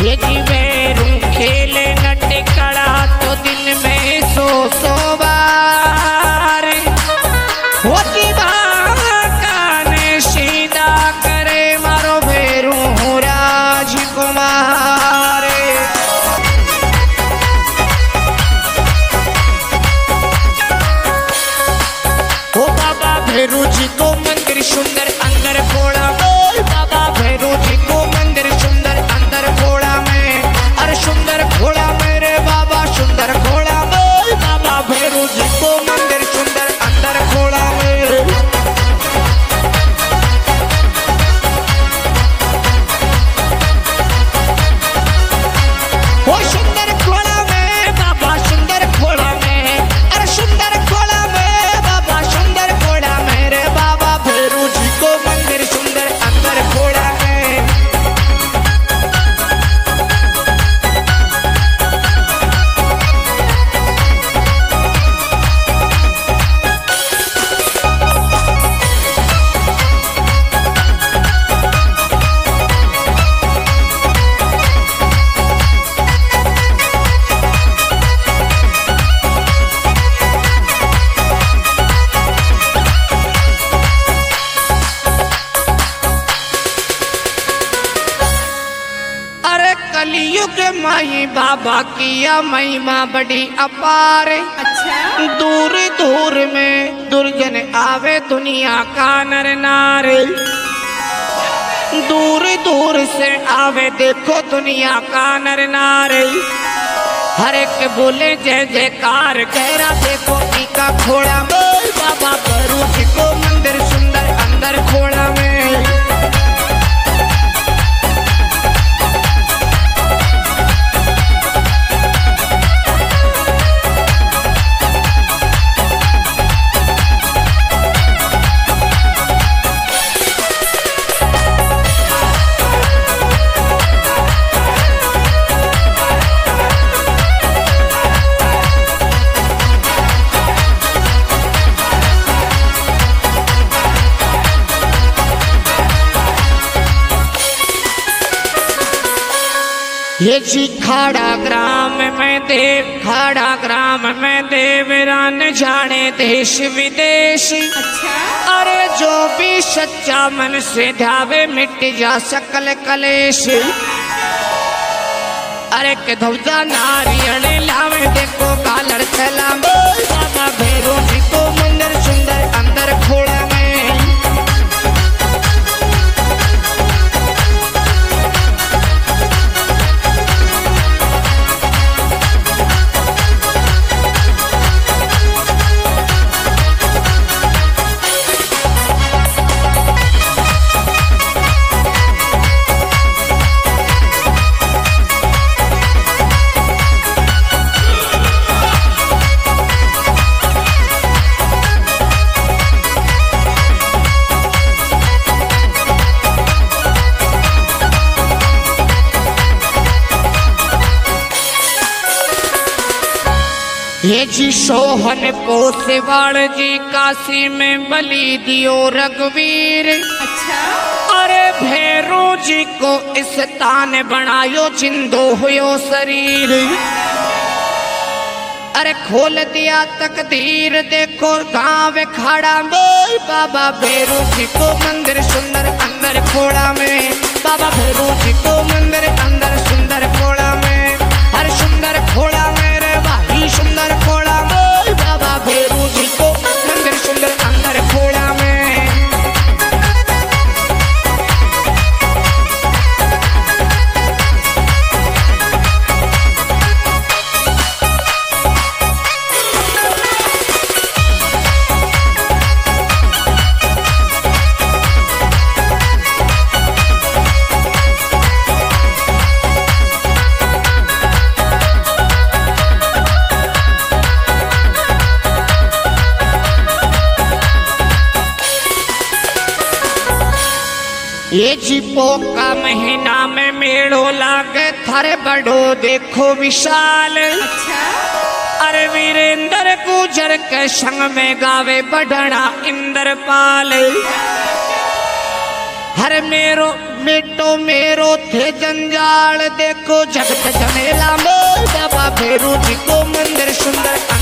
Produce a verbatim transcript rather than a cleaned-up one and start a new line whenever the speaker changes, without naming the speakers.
ये जीवेरू खेले न टिकड़ा तो दिन में सो सो बार होती काने सीधा करे मारो भेरू राजकुमार। ओ बाबा भैरू जी को मंदिर सुंदर अंदर खोड़ा में, बाबा भैरू जी को मंदिर सुंदर अंदर खोड़ा में, अरे सुंदर खोड़ा मेरे बाबा सुंदर खोड़ा में, बाबा भैरू जी को मंदिर सुंदर अंदर खोड़ा में। वो सुंदर खोड़ा में बाबा सुंदर खोड़ा में, अरे सुंदर खोड़ा में बाबा सुंदर खोड़ा मेरे बाबा भैरू जी को मंदिर सुंदर अंदर खोड़ा में। अरे कलयुग माई बाबा किया महिमा बड़ी अपार।
अच्छा
दूर दूर में दुर्जन आवे दुनिया का नर नारे, दूर दूर से आवे देखो दुनिया का नर नारे, हर एक बोले जय जयकार गहरा देखो का खोड़ा में, बाबा भैरू जी को मंदिर सुंदर अंदर खोड़ा में। ये जी खाड़ा ग्राम में देव, खाड़ा ग्राम में देवरान जाने देश विदेश।
अच्छा
अरे जो भी सच्चा मन से ध्यावे मिट जा सकल कलेश, अरे के धौजा नारियल लावे देखो कालर सलाम, बाबा भैरू जी को मंदिर सुंदर अंदर खोड़ा में। ये जी सोहन पोसेवाड़ जी काशी में बलि दियो रघुवीर।
अच्छा
अरे भैरू जी को इस तान बनायो जिंदो हुयो शरीर, अरे खोल दिया तकदीर देखो गाँव खाड़ा में, बाबा भैरू जी को मंदिर सुंदर अंदर खोड़ा में, बाबा भैरू जी को मंदिर अंदर सुंदर खोड़ा में, हर सुंदर खोड़ा मेरे भाई सुंदर खोड़ा में, बाबा भैरू जी को मंदिर सुंदर अंदर खोड़ा में। ये जिपो का महीना में मेड़ो लागे थारे बड़ो देखो विशाल।
अच्छा
अरे वीरेंद्र गुजर के संग में गावे बढ़ना इंद्रपाल। हर मेरो मिटो मेरो थे जंजाल देखो जगत झमेला में बाबा भैरू जी को मंदिर सुंदर